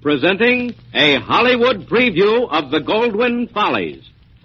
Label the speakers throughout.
Speaker 1: presenting a Hollywood preview of the Goldwyn Follies.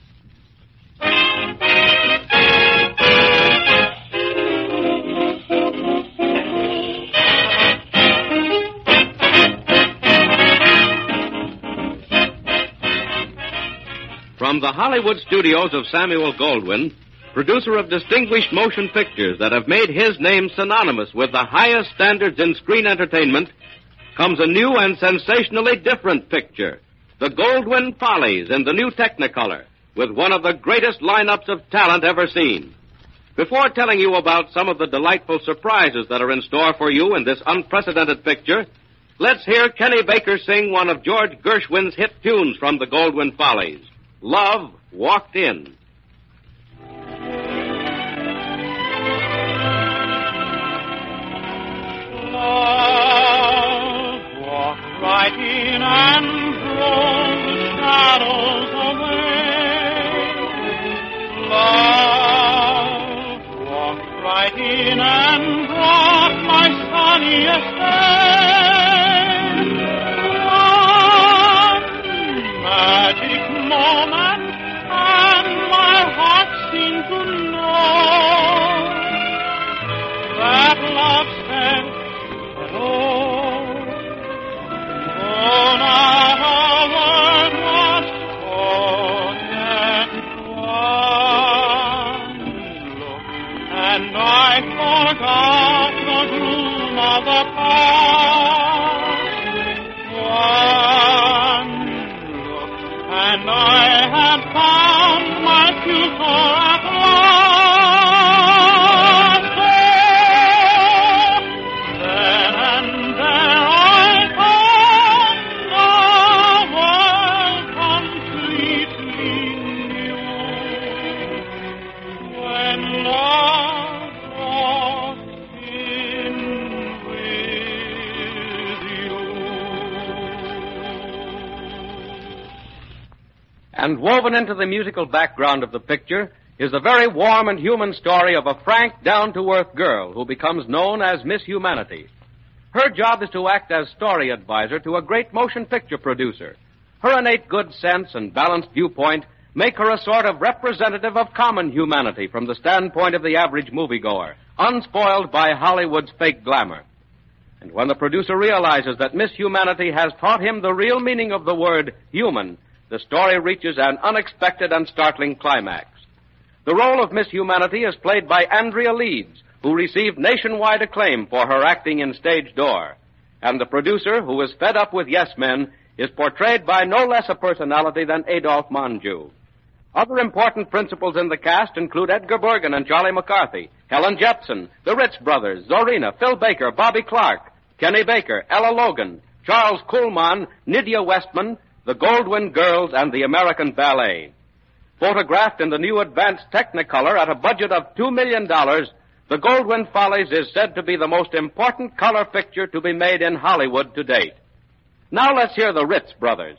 Speaker 1: From the Hollywood studios of Samuel Goldwyn, producer of distinguished motion pictures that have made his name synonymous with the highest standards in screen entertainment, comes a new and sensationally different picture, The Goldwyn Follies in the new Technicolor, with one of the greatest lineups of talent ever seen. Before telling you about some of the delightful surprises that are in store for you in this unprecedented picture, let's hear Kenny Baker sing one of George Gershwin's hit tunes from The Goldwyn Follies, Love Walked In.
Speaker 2: Right in and drove the shadows away. Love walked right in and brought my sunniest day. One magic moment, and my heart seemed to know that love said hello. Forgot the gloom of the past. One look, and I had found my future at last. Then and there I found a world completely new. When love
Speaker 1: And woven into the musical background of the picture is the very warm and human story of a frank, down-to-earth girl who becomes known as Miss Humanity. Her job is to act as story advisor to a great motion picture producer. Her innate good sense and balanced viewpoint make her a sort of representative of common humanity from the standpoint of the average moviegoer, unspoiled by Hollywood's fake glamour. And when the producer realizes that Miss Humanity has taught him the real meaning of the word human, the story reaches an unexpected and startling climax. The role of Miss Humanity is played by Andrea Leeds, who received nationwide acclaim for her acting in Stage Door. And the producer, who is fed up with yes-men, is portrayed by no less a personality than Adolphe Menjou. Other important principals in the cast include Edgar Bergen and Charlie McCarthy, Helen Jepsen, the Ritz Brothers, Zorina, Phil Baker, Bobby Clark, Kenny Baker, Ella Logan, Charles Kuhlman, Nydia Westman, the Goldwyn Girls, and the American Ballet. Photographed in the new advanced Technicolor at a budget of $2 million, The Goldwyn Follies is said to be the most important color picture to be made in Hollywood to date. Now let's hear the Ritz Brothers.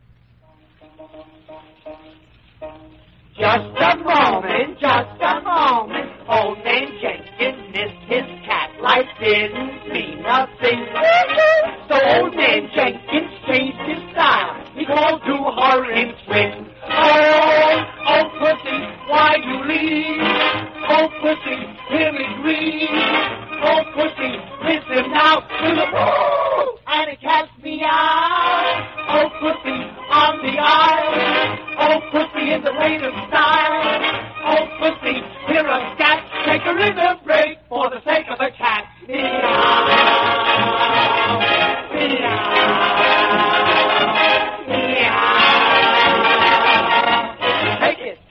Speaker 3: Just a moment, Old man Jenkins missed his cat. Life didn't mean nothing. So old man Jenkins changed his style. He called to her in swing. Oh, pussy, why you leave? Oh, pussy, hear me grieve. Oh, pussy, listen now to the woo, and it cast me out. Oh, pussy, on the aisle. Oh, pussy, in the latest style. Oh, pussy, hear a scat. Take a rhythm break for the sake of the cat. Meow, meow, meow. Take it.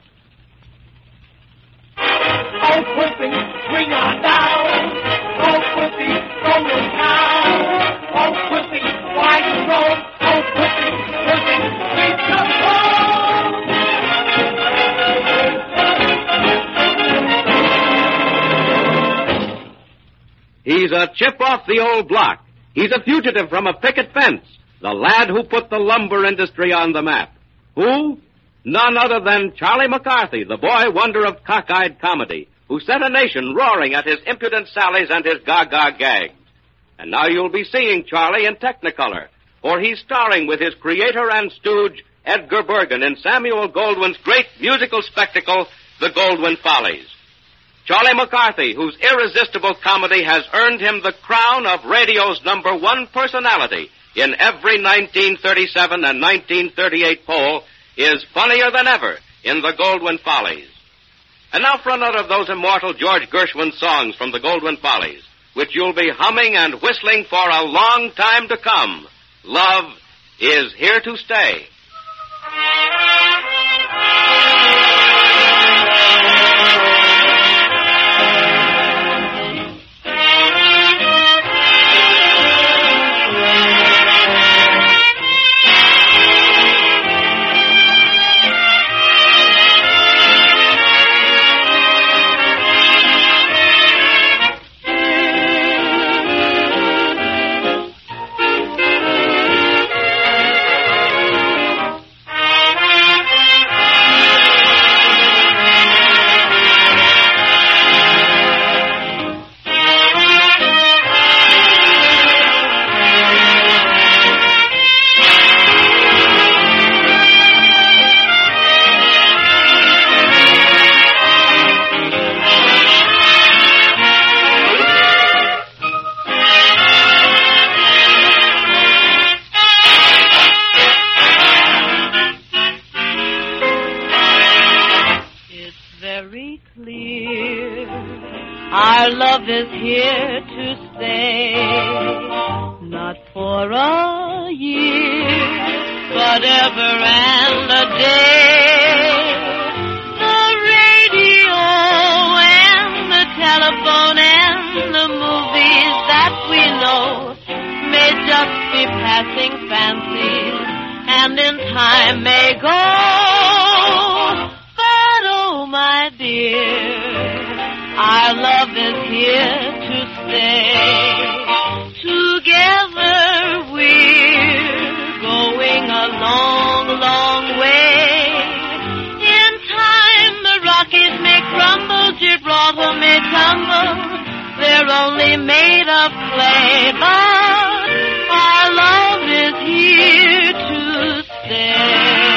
Speaker 3: Oh, pussy, swing on down. Oh, pussy, roll it down. Oh, pussy, why you roll? Oh, pussy, please come home.
Speaker 1: He's a chip off the old block. He's a fugitive from a picket fence. The lad who put the lumber industry on the map. Who? None other than Charlie McCarthy, the boy wonder of cockeyed comedy, who set a nation roaring at his impudent sallies and his gaga gags. And now you'll be seeing Charlie in Technicolor, for he's starring with his creator and stooge, Edgar Bergen, in Samuel Goldwyn's great musical spectacle, The Goldwyn Follies. Charlie McCarthy, whose irresistible comedy has earned him the crown of radio's #1 personality in every 1937 and 1938 poll, is funnier than ever in The Goldwyn Follies. And now for another of those immortal George Gershwin songs from The Goldwyn Follies, which you'll be humming and whistling for a long time to come. Love is Here to Stay.
Speaker 4: Our love is here to stay, not for a year, but ever and a day. The radio and the telephone and the movies that we know may just be passing fancies and in time may go. But oh, my dear, our love is here to stay. Together we're going a long, long way. In time the Rockies may crumble, Gibraltar may tumble. They're only made of clay, but our love is here to stay.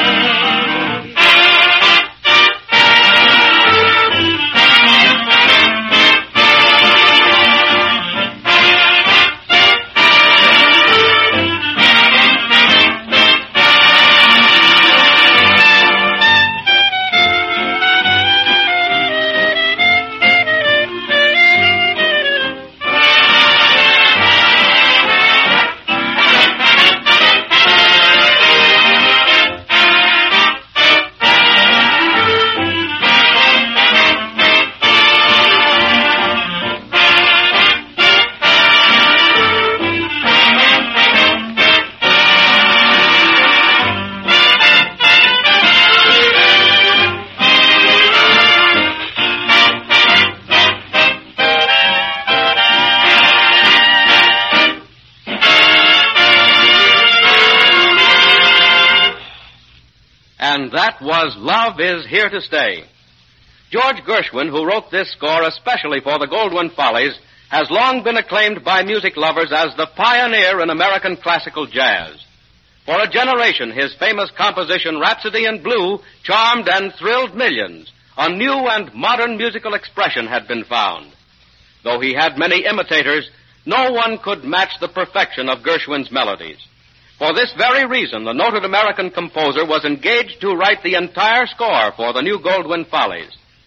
Speaker 1: And that was Love is Here to Stay. George Gershwin, who wrote this score especially for the Goldwyn Follies, has long been acclaimed by music lovers as the pioneer in American classical jazz. For a generation, his famous composition Rhapsody in Blue charmed and thrilled millions. A new and modern musical expression had been found. Though he had many imitators, no one could match the perfection of Gershwin's melodies. For this very reason, the noted American composer was engaged to write the entire score for the new Goldwyn Follies.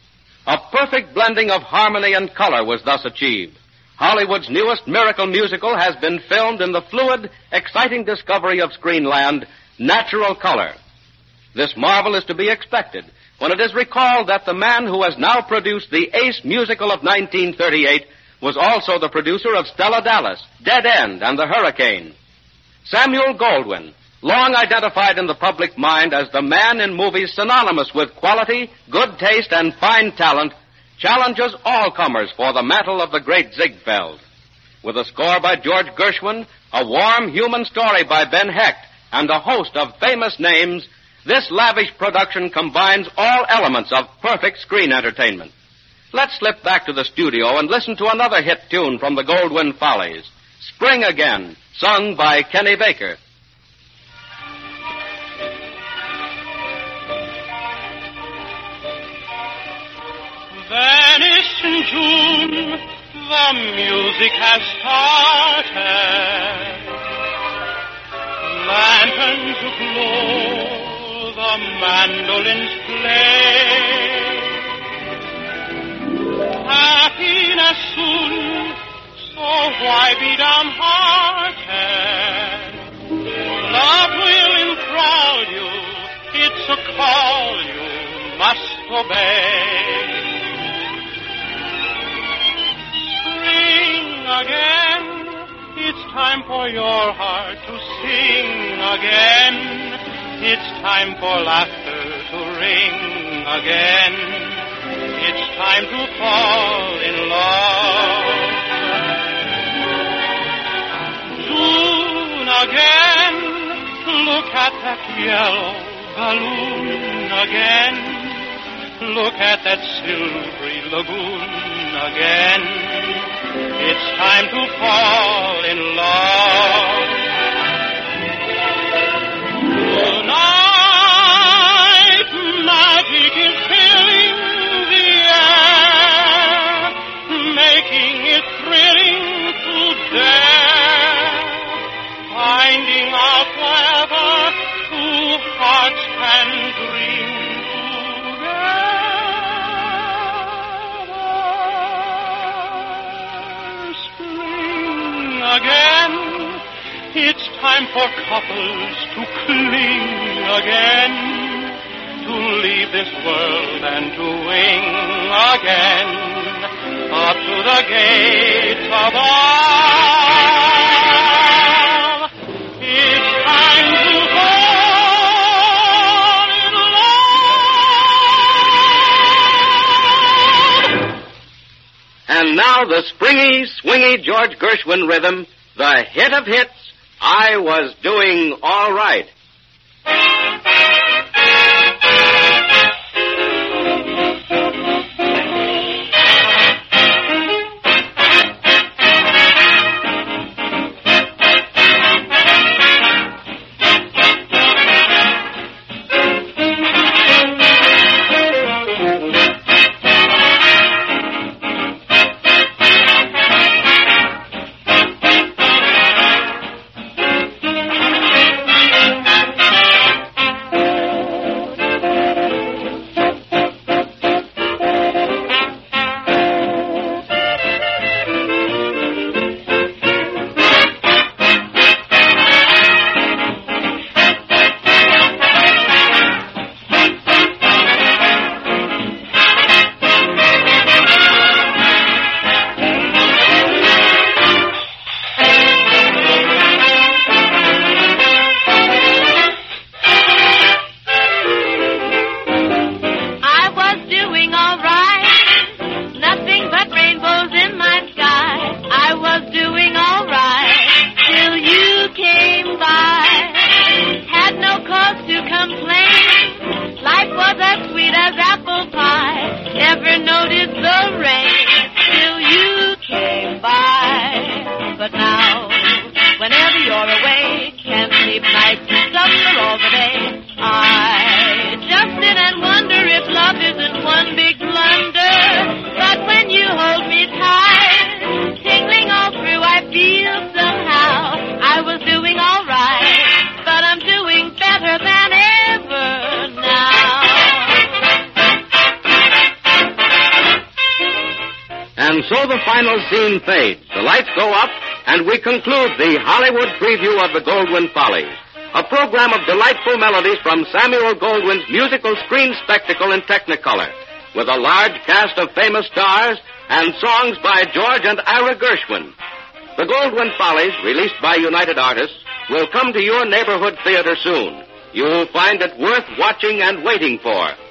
Speaker 1: A perfect blending of harmony and color was thus achieved. Hollywood's newest miracle musical has been filmed in the fluid, exciting discovery of Screenland, Natural Color. This marvel is to be expected when it is recalled that the man who has now produced the ace musical of 1938 was also the producer of Stella Dallas, Dead End, and The Hurricane. Samuel Goldwyn, long identified in the public mind as the man in movies synonymous with quality, good taste, and fine talent, challenges all comers for the mantle of the great Ziegfeld. With a score by George Gershwin, a warm human story by Ben Hecht, and a host of famous names, this lavish production combines all elements of perfect screen entertainment. Let's slip back to the studio and listen to another hit tune from the Goldwyn Follies, Spring Again, sung by Kenny Baker.
Speaker 2: Venice in June, the music has started. Lanterns aglow, the mandolins play. Happiness soon, so why be downhearted? Love will enthrall you, it's a call you must obey. Spring again, it's time for your heart to sing again. It's time for laughter to ring again. It's time to fall in love. June again, look at that yellow balloon again. Look at that silvery lagoon again. It's time to fall in love. Tonight, magic is filling the air, making it thrilling to dare, finding out wherever two hearts can dream together. Spring again, it's time for couples to cling again, to leave this world and to wing again, up to the gates above. It's time to fall in love.
Speaker 1: And now the springy, swingy George Gershwin rhythm, the hit of hits, I Was Doing All Right. And so the final scene fades, the lights go up, and we conclude the Hollywood preview of the Goldwyn Follies, a program of delightful melodies from Samuel Goldwyn's musical screen spectacle in Technicolor, with a large cast of famous stars and songs by George and Ira Gershwin. The Goldwyn Follies, released by United Artists, will come to your neighborhood theater soon. You'll find it worth watching and waiting for.